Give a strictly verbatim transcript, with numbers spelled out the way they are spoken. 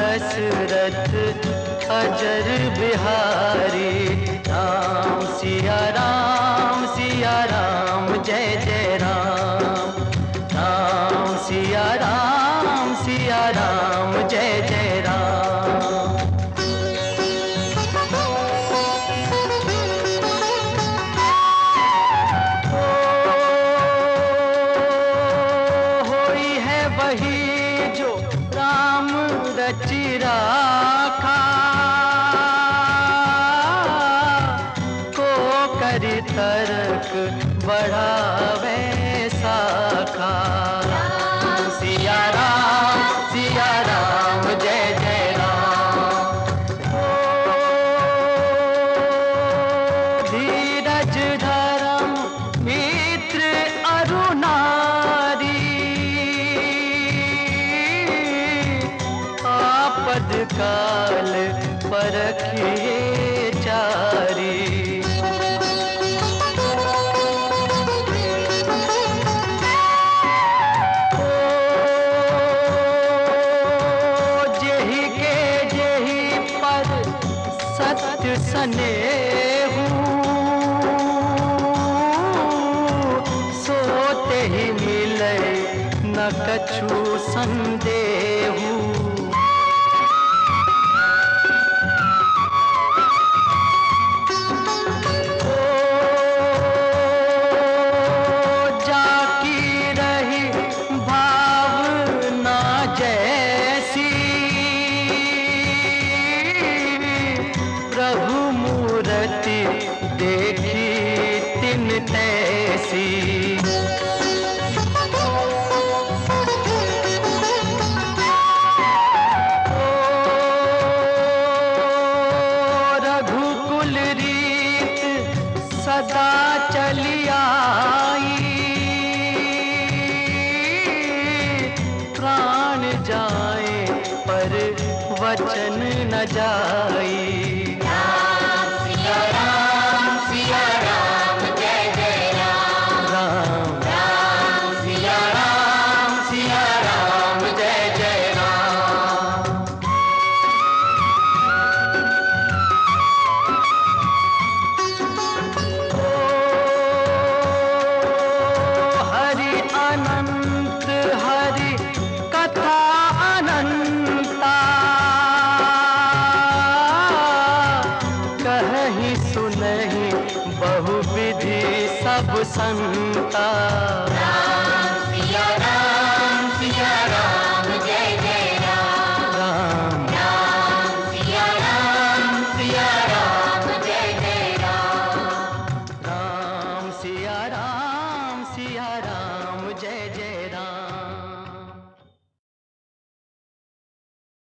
दशरथ अजर बिहारी। राम सिया राम सिया राम जय जय राम। राम सिया राम सिया राम जय जय राम। होई है वही जो राम रचि राखा, को करि तर्क बढ़ावे साखा। राम सिया राम सिया राम जय जय राम। ओ धीरज धर्म मित्र अरु नारी, आपद काल परखिए चारी। सत्य स्नेहु सोते ही मिले न कछु संदेहु। जाकी रही भावना जैसी, प्रभु मूर्ति देखी तिन तैसी। रघुकुल रीत सदा चली आई, प्राण जाए पर वचन न जाई। राम सिया राम सिया राम जय जय राम। राम राम सिया राम सिया राम जय जय राम। ओ हरि अनंत हरि कथा अनंता, कहीं सुनहि बहुविधि सब संता।